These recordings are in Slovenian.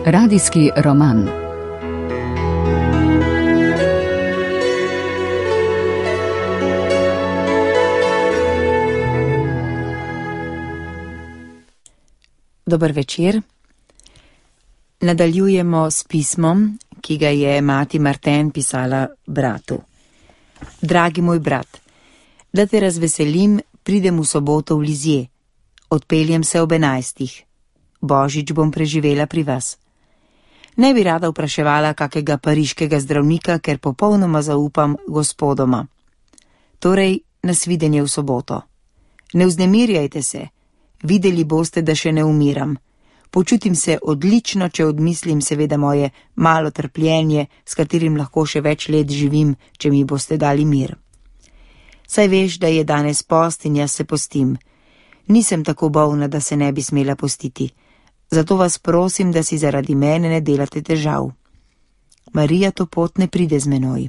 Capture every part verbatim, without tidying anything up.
Radijski roman. Dober večer. Nadaljujemo s pismom, ki ga je mati Martin pisala bratu. Dragi moj brat, da te razveselim, pridem v soboto v Lizje. Odpeljem se ob enajstih. Božič bom preživela pri vas. Ne bi rada vpraševala kakega pariškega zdravnika, ker popolnoma zaupam gospodoma. Torej, nasvidenje v soboto. Ne vznemirjajte se. Videli boste, da še ne umiram. Počutim se odlično, če odmislim seveda moje malo trpljenje, s katerim lahko še več let živim, če mi boste dali mir. Saj veš, da je danes post in jaz se postim. Nisem tako bolna, da se ne bi smela postiti. Zato vas prosim, da si zaradi mene ne delate težav. Marija to pot ne pride z menoj.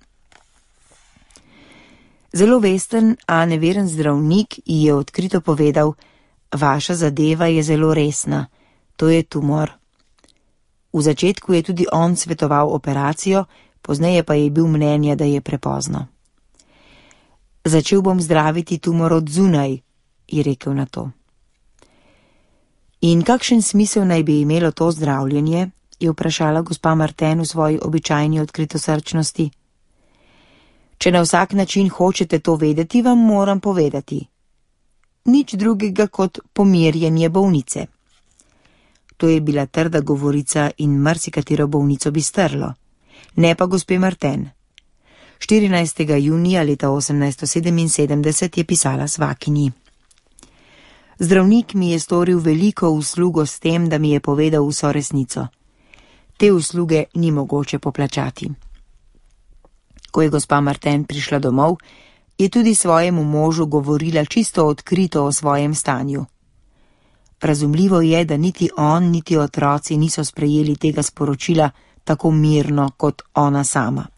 Zelo vesten, a neveren zdravnik ji je odkrito povedal: vaša zadeva je zelo resna, to je tumor. V začetku je tudi on svetoval operacijo, pozneje pa je bil mnenja, da je prepozno. Začel bom zdraviti tumor od zunaj, je rekel na to. In kakšen smisel naj bi imelo to zdravljenje, je vprašala gospa Martin v svoji običajni odkritosrčnosti. Če na vsak način hočete to vedeti, vam moram povedati. Nič drugega kot pomirjenje bolnice. To je bila trda govorica in marsikatero bolnico bi strlo. Ne pa gospe Martin. štirinajstega junija leta osemnajststo sedeminsedemdeset je pisala svakinji. Zdravnik mi je storil veliko uslugo s tem, da mi je povedal vso resnico. Te usluge ni mogoče poplačati. Ko je gospa Martin prišla domov, je tudi svojemu možu govorila čisto odkrito o svojem stanju. Razumljivo je, da niti on, niti otroci niso sprejeli tega sporočila tako mirno kot ona sama.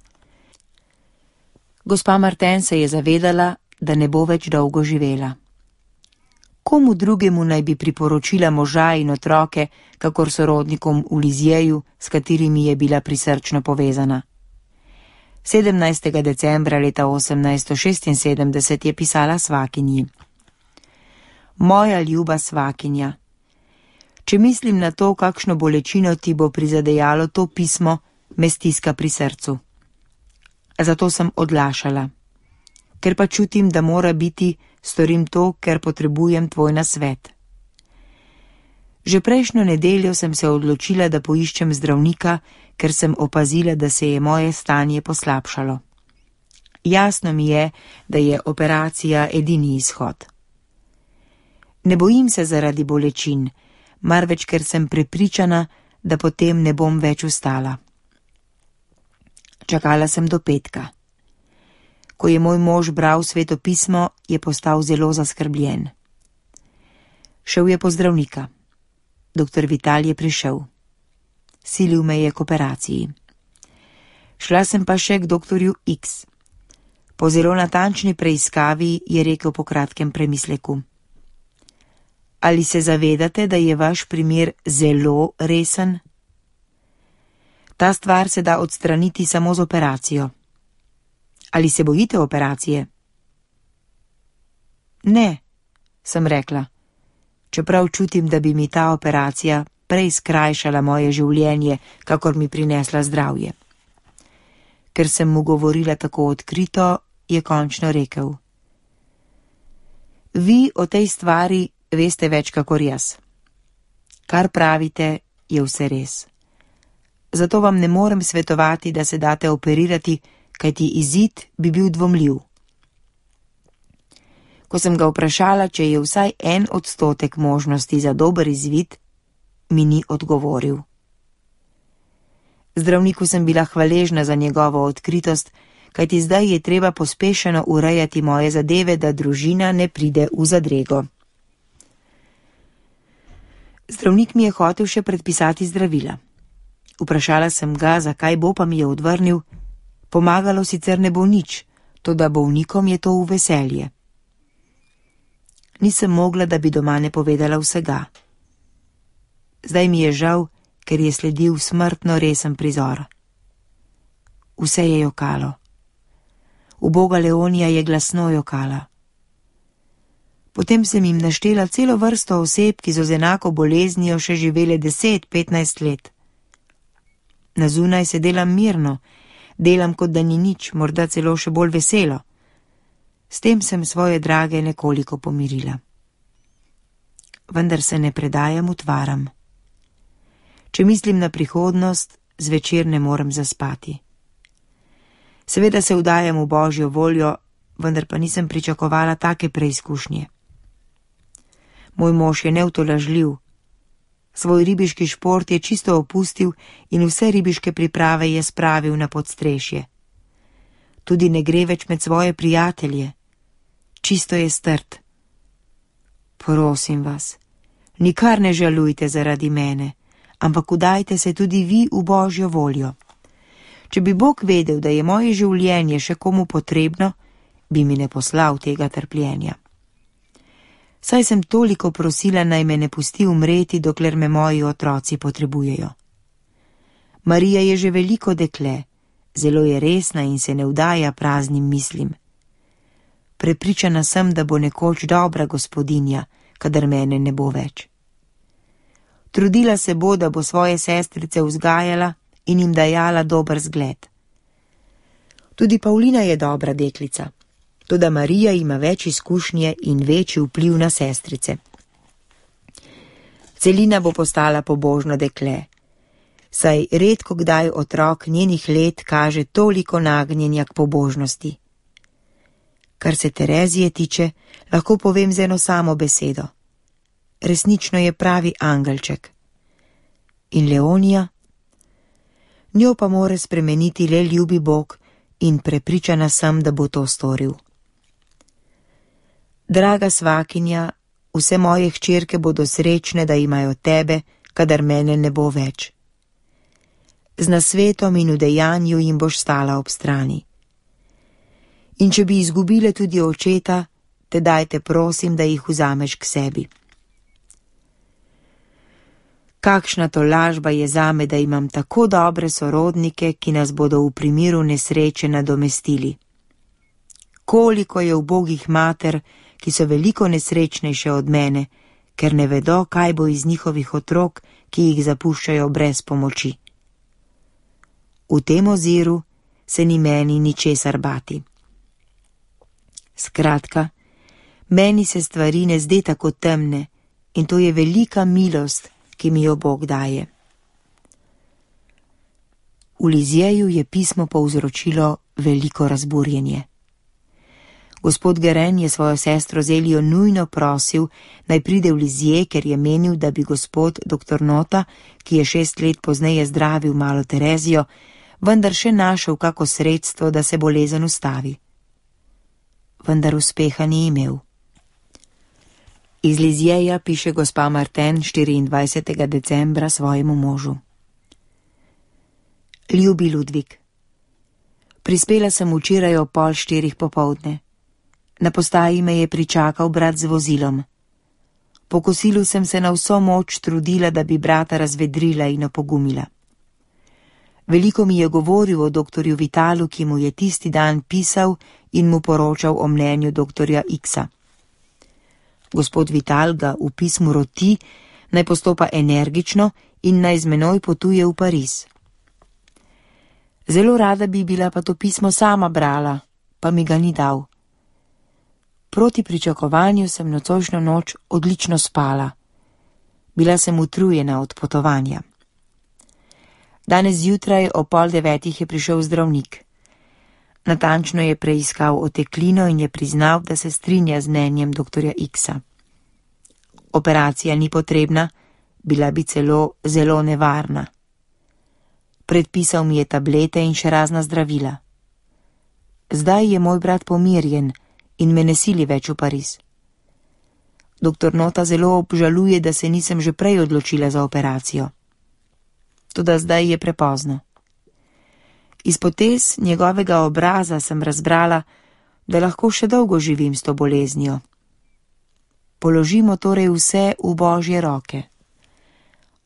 Gospa Martin se je zavedala, da ne bo več dolgo živela. Komu drugemu naj bi priporočila moža in otroke, kakor sorodnikom v Lizjeju, s katerimi je bila prisrčno povezana. sedemnajstega decembra leta osemnajststo šestinsedemdeset je pisala svakinji. Moja ljuba svakinja, če mislim na to, kakšno bolečino ti bo prizadejalo to pismo, me stiska pri srcu. Zato sem odlašala. Ker pa čutim, da mora biti, storim to, ker potrebujem tvoj nasvet. Že prejšnjo nedeljo sem se odločila, da poiščem zdravnika, ker sem opazila, da se je moje stanje poslabšalo. Jasno mi je, da je operacija edini izhod. Ne bojim se zaradi bolečin, marveč ker sem prepričana, da potem ne bom več vstala. Čakala sem do petka. Ko je moj mož bral Sveto pismo, je postal zelo zaskrbljen. Šel je po zdravnika. Doktor Vital je prišel. Silil me je k operaciji. Šla sem pa še k doktorju X. Po zelo natančni preiskavi je rekel po kratkem premisleku: ali se zavedate, da je vaš primer zelo resen? Ta stvar se da odstraniti samo z operacijo. Ali se bojite operacije? Ne, sem rekla, čeprav čutim, da bi mi ta operacija prej skrajšala moje življenje, kakor mi prinesla zdravje. Ker sem mu govorila tako odkrito, je končno rekel: vi o tej stvari veste več kakor jaz. Kar pravite, je vse res. Zato vam ne morem svetovati, da se date operirati, kajti izid bi bil dvomljiv. Ko sem ga vprašala, če je vsaj en odstotek možnosti za dober izvid, mi ni odgovoril. Zdravniku sem bila hvaležna za njegovo odkritost, kajti zdaj je treba pospešeno urejati moje zadeve, da družina ne pride v zadrego. Zdravnik mi je hotel še predpisati zdravila. Vprašala sem ga, zakaj bo, pa mi je odvrnil: pomagalo sicer ne bo nič, toda bolnikom je to v veselje. Nisem mogla, da bi doma ne povedala vsega. Zdaj mi je žal, ker je sledil smrtno resen prizor. Vse je jokalo. Uboga Leonija je glasno jokala. Potem sem jim naštela celo vrsto oseb, ki so z enako boleznijo še živele deset, petnajst let. Na zunaj se delam mirno, delam, kot da ni nič, morda celo še bolj veselo. S tem sem svoje drage nekoliko pomirila. Vendar se ne predajam utvaram. Če mislim na prihodnost, zvečer ne morem zaspati. Seveda se vdajam v Božjo voljo, vendar pa nisem pričakovala take preizkušnje. Moj mož je neutolažljiv. Svoj ribiški šport je čisto opustil in vse ribiške priprave je spravil na podstrešje. Tudi ne gre več med svoje prijatelje. Čisto je strt. Prosim vas, nikar ne žalujte zaradi mene, ampak vdajte se tudi vi v Božjo voljo. Če bi Bog vedel, da je moje življenje še komu potrebno, bi mi ne poslal tega trpljenja. Saj sem toliko prosila, naj me ne pusti umreti, dokler me moji otroci potrebujejo. Marija je že veliko dekle, zelo je resna in se ne vdaja praznim mislim. Prepričana sem, da bo nekoč dobra gospodinja, kadar mene ne bo več. Trudila se bo, da bo svoje sestrice vzgajala in jim dajala dober zgled. Tudi Pavlina je dobra deklica, toda Marija ima več izkušnje in večji vpliv na sestrice. Celina bo postala pobožno dekle, saj redko kdaj otrok njenih let kaže toliko nagnjenja k pobožnosti. Kar se Terezije tiče, lahko povem z eno samo besedo. Resnično je pravi angelček. In Leonija? Njo pa more spremeniti le ljubi Bog in prepričana sem, da bo to storil. Draga svakinja, vse moje hčerke bodo srečne, da imajo tebe, kadar mene ne bo več. Z nasvetom in v dejanju jim boš stala ob strani. In če bi izgubile tudi očeta, te dajte prosim, da jih vzameš k sebi. Kakšna tolažba je zame, da imam tako dobre sorodnike, ki nas bodo v primeru nesreče nadomestili. Koliko je ubogih mater, ki so veliko nesrečnejše od mene, ker ne vedo, kaj bo iz njihovih otrok, ki jih zapuščajo brez pomoči. V tem oziru se ni meni ničesar bati. Skratka, meni se stvari ne zde tako temne in to je velika milost, ki mi jo Bog daje. V Lizjeju je pismo povzročilo veliko razburjenje. Gospod Geren je svojo sestro Zelijo nujno prosil, naj pride v Lizje, ker je menil, da bi gospod doktor Nota, ki je šest let pozneje zdravil malo Terezijo, vendar še našel kako sredstvo, da se bolezen ustavi. Vendar uspeha ni imel. Iz Lizjeja piše gospa Martin štiriindvajsetega decembra svojemu možu. Ljubi Ludvik, prispela sem včeraj o pol štirih popoldne. Na postaji me je pričakal brat z vozilom. Po kosilu sem se na vso moč trudila, da bi brata razvedrila in opogumila. Veliko mi je govoril o doktorju Vitalu, ki mu je tisti dan pisal in mu poročal o mnenju doktorja Iksa. Gospod Vital ga v pismu roti, naj postopa energično in naj z menoj potuje v Pariz. Zelo rada bi bila pa to pismo sama brala, pa mi ga ni dal. Proti pričakovanju sem nocojšnjo noč odlično spala. Bila sem utrujena od potovanja. Danes zjutraj o pol devetih je prišel zdravnik. Natančno je preiskal oteklino in je priznal, da se strinja z mnenjem doktorja Iksa. Operacija ni potrebna, bila bi celo zelo nevarna. Predpisal mi je tablete in še razna zdravila. Zdaj je moj brat pomirjen in me ne sili več v Pariz. Doktor Nota zelo obžaluje, da se nisem že prej odločila za operacijo. Toda zdaj je prepozno. Iz potez njegovega obraza sem razbrala, da lahko še dolgo živim s to boleznijo. Položimo torej vse v Božje roke.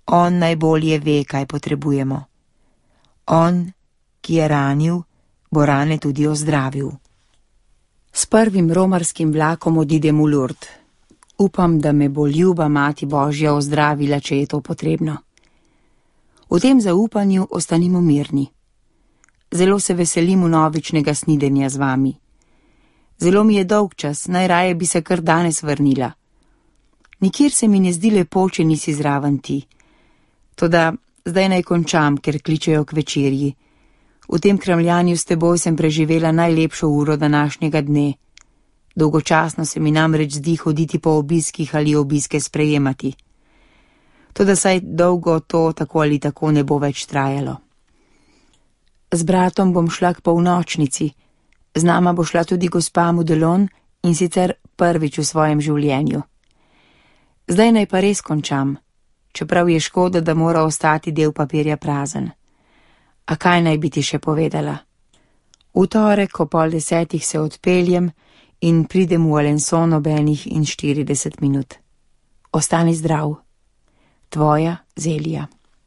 On najbolje ve, kaj potrebujemo. On, ki je ranil, bo rane tudi ozdravil. S prvim romarskim vlakom odidem v Lurd. Upam, da me bo ljuba Mati Božja ozdravila, če je to potrebno. V tem zaupanju ostanimo mirni. Zelo se veselim vnovičnega snidenja z vami. Zelo mi je dolg čas, najraje bi se kar danes vrnila. Nikjer se mi ne zdi lepo, če nisi zraven ti. Toda zdaj naj končam, ker kličejo k večerji. V tem kramljanju s teboj sem preživela najlepšo uro današnjega dne. Dolgočasno se mi namreč zdi hoditi po obiskih ali obiske sprejemati. Toda saj dolgo to tako ali tako ne bo več trajalo. Z bratom bom šla k polnočnici. Z nama bo šla tudi gospa Modelon, in sicer prvič v svojem življenju. Zdaj naj pa res končam, čeprav je škoda, da mora ostati del papirja prazen. A kaj naj bi ti še povedala? V torek o pol desetih se odpeljem in pridem v Alençon ob enih in štirideset minut. Ostani zdrav. Tvoja Zelija.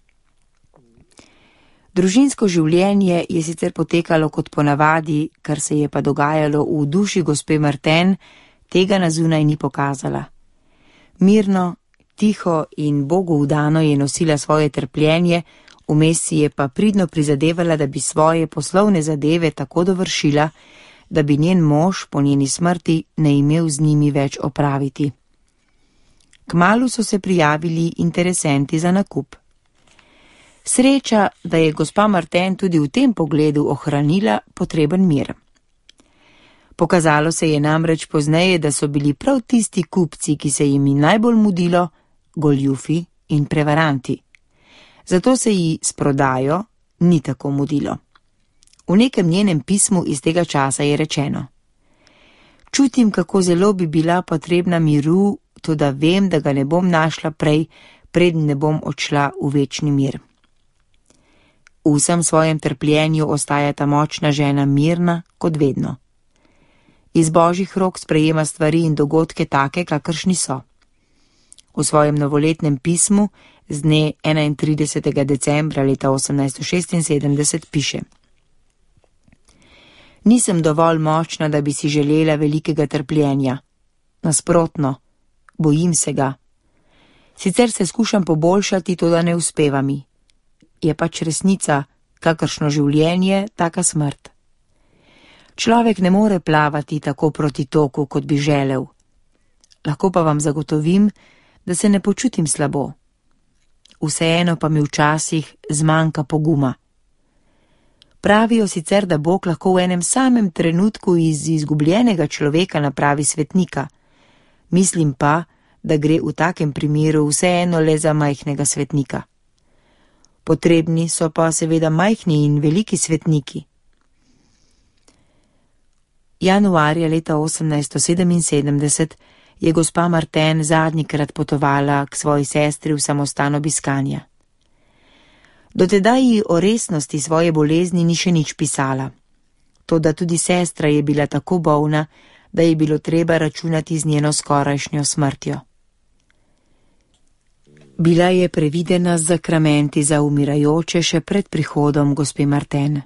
Družinsko življenje je sicer potekalo kot ponavadi, kar se je pa dogajalo v duši gospe Martin, tega na zunaj ni pokazala. Mirno, tiho in Bogu vdano je nosila svoje trpljenje, vmes si je pa pridno prizadevala, da bi svoje poslovne zadeve tako dovršila, da bi njen mož po njeni smrti ne imel z njimi več opraviti. Kmalu so se prijavili interesenti za nakup. Sreča, da je gospa Martin tudi v tem pogledu ohranila potreben mir. Pokazalo se je namreč pozneje, da so bili prav tisti kupci, ki se jim najbolj mudilo, goljufi in prevaranti. Zato se ji s prodajo ni tako mudilo. V nekem njenem pismu iz tega časa je rečeno: Čutim, kako zelo bi bila potrebna miru, toda vem, da ga ne bom našla prej, preden ne bom odšla v večni mir. V vsem svojem trpljenju ostaja ta močna žena mirna kot vedno. Iz božjih rok sprejema stvari in dogodke take, kakršni so. V svojem novoletnem pismu z dne enaintridesetega decembra leta osemnajststo šestinsedemdeset piše: Nisem dovolj močna, da bi si želela velikega trpljenja. Nasprotno, bojim se ga. Sicer se skušam poboljšati, to da ne uspeva mi. Je pač resnica, kakršno življenje, taka smrt. Človek ne more plavati tako proti toku, kot bi želel. Lahko pa vam zagotovim, da se ne počutim slabo. Vseeno pa mi včasih zmanjka poguma. Pravijo sicer, da Bog lahko v enem samem trenutku iz izgubljenega človeka napravi svetnika. Mislim pa, da gre v takem primeru vseeno le za majhnega svetnika. Potrebni so pa seveda majhni in veliki svetniki. Januarja leta osemnajststo sedeminsedemdeset je gospa Martin zadnjikrat potovala k svoji sestri v samostan obiskanja. Do tedaj ji o resnosti svoje bolezni ni še nič pisala. Toda tudi sestra je bila tako bolna, da je bilo treba računati z njeno skorajšnjo smrtjo. Bila je previdena z zakramenti za umirajoče še pred prihodom gospe Martin.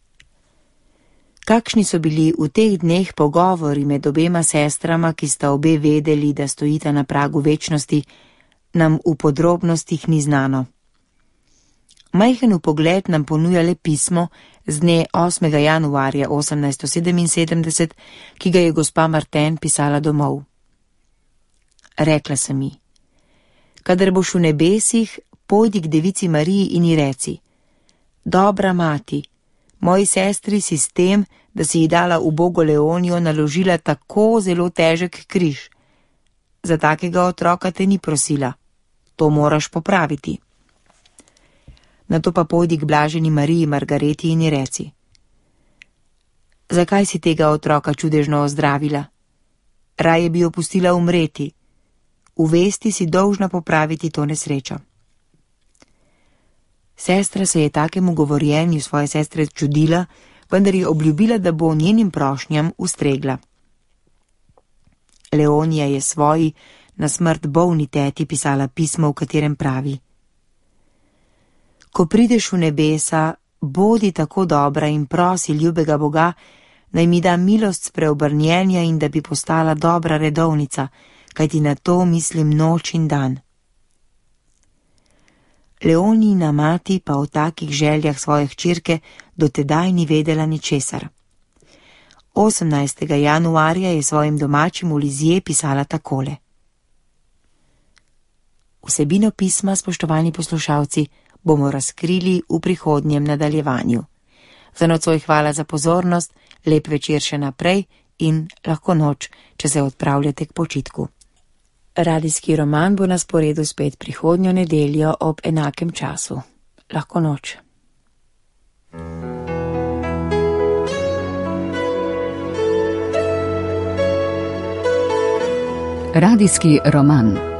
Kakšni so bili v teh dneh pogovori med obema sestrama, ki sta obe vedeli, da stojita na pragu večnosti, nam v podrobnostih ni znano. Majhen vpogled nam ponuja le pismo z dne osmega januarja osemnajststo sedeminsedemdeset, ki ga je gospa Martin pisala domov. Rekla sem mi: Kadar boš v nebesih, pojdi k devici Mariji in ji reci: Dobra mati, moji sestri si s tem, da si ji dala ubogo Leonijo, naložila tako zelo težek križ. Za takega otroka te ni prosila. To moraš popraviti. Nato pa pojdi k blaženi Mariji Margareti in ji reci: Zakaj si tega otroka čudežno ozdravila? Raje bi jo pustila umreti. V vesti si dolžna popraviti to nesrečo. Sestra se je takemu govorjenju svoje sestre čudila, vendar je obljubila, da bo njenim prošnjam ustregla. Leonija je svoji na smrt bolni teti pisala pismo, v katerem pravi: Ko prideš v nebesa, bodi tako dobra in prosi ljubega Boga, naj mi da milost spreobrnjenja in da bi postala dobra redovnica, kajti na to mislim noč in dan. Leonijina mati pa o takih željah svoje hčerke dotedaj ni vedela ničesar. osemnajstega januarja je svojim domačim v Lizije pisala takole. Vsebino pisma, spoštovani poslušalci, bomo razkrili v prihodnjem nadaljevanju. Za nocoj hvala za pozornost, lep večer še naprej in lahko noč, če se odpravljate k počitku. Radijski roman bo na sporedu spet prihodnjo nedeljo ob enakem času. Lahko noč. Radijski roman.